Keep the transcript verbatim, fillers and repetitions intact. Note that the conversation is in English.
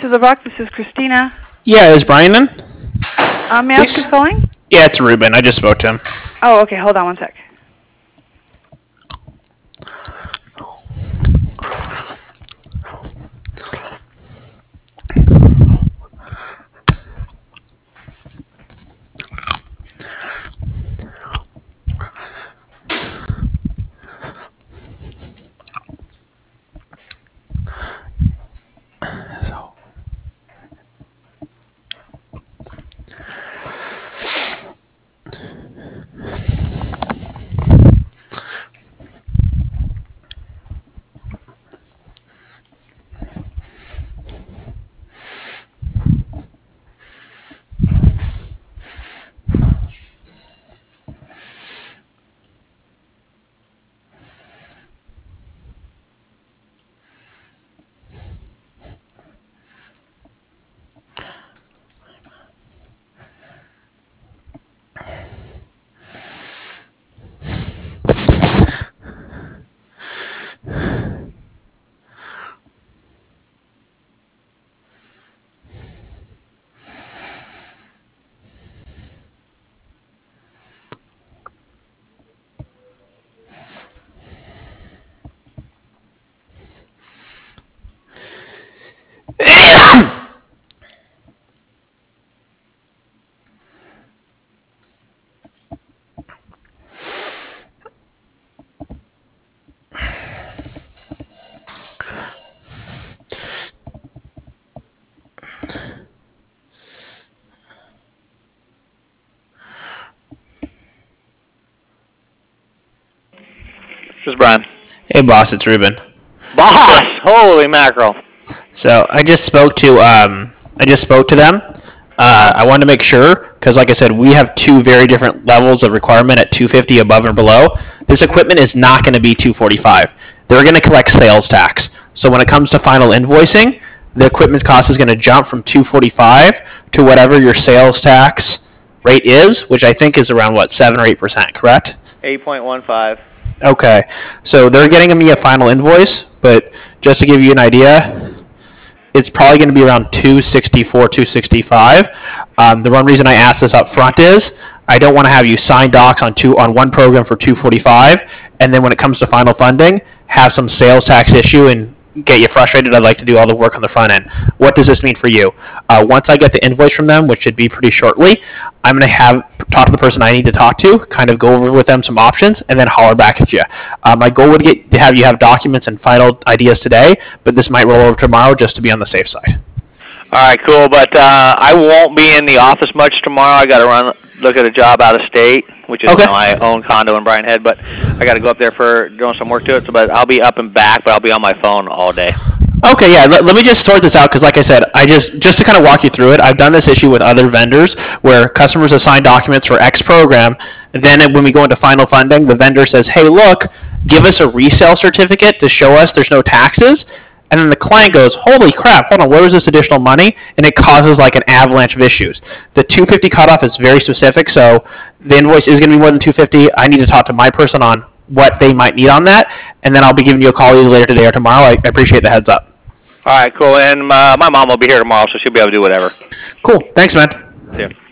to the Rock. This is Christina. Yeah, is Brian in? Um, may I ask who's calling? Yeah, it's Ruben. I just spoke to him. Oh, okay. Hold on one sec. This is Brian. Hey, boss, it's Ruben. Boss! Holy mackerel. So I just spoke to um, I just spoke to them. Uh, I wanted to make sure because, like I said, we have two very different levels of requirement at two fifty above and below. This equipment is not going to be two forty-five. They're going to collect sales tax. So when it comes to final invoicing, the equipment cost is going to jump from two forty-five to whatever your sales tax rate is, which I think is around what seven or eight percent. Correct? eight point one five. Okay, so they're getting me a final invoice, but just to give you an idea, it's probably going to be around two sixty-four, two sixty-five. Um, the one reason I asked this up front is I don't want to have you sign docs on two on one program for two forty-five, and then when it comes to final funding, have some sales tax issue and get you frustrated. I'd like to do all the work on the front end. What does this mean for you? Uh, once I get the invoice from them, which should be pretty shortly, I'm going to have talk to the person I need to talk to, kind of go over with them some options, and then holler back at you. Uh, my goal would get to have you have documents and final ideas today, but this might roll over tomorrow just to be on the safe side. All right, cool. But uh, I won't be in the office much tomorrow. I got to run look at a job out of state, which is Okay. you know, my own condo in Brian Head. But I got to go up there for doing some work to it. So, but I'll be up and back, but I'll be on my phone all day. Okay, yeah. Let, let me just sort this out because, like I said, I just just to kind of walk you through it. I've done this issue with other vendors where customers assign documents for X program. Then when we go into final funding, the vendor says, "Hey, look, give us a resale certificate to show us there's no taxes." And then the client goes, "Holy crap! Hold on, where was this additional money?" And it causes like an avalanche of issues. The two fifty cutoff is very specific, so the invoice is going to be more than two fifty. I need to talk to my person on what they might need on that, and then I'll be giving you a call either later today or tomorrow. I, I appreciate the heads up. All right, cool. And uh, my mom will be here tomorrow, so she'll be able to do whatever. Cool. Thanks, man. See ya.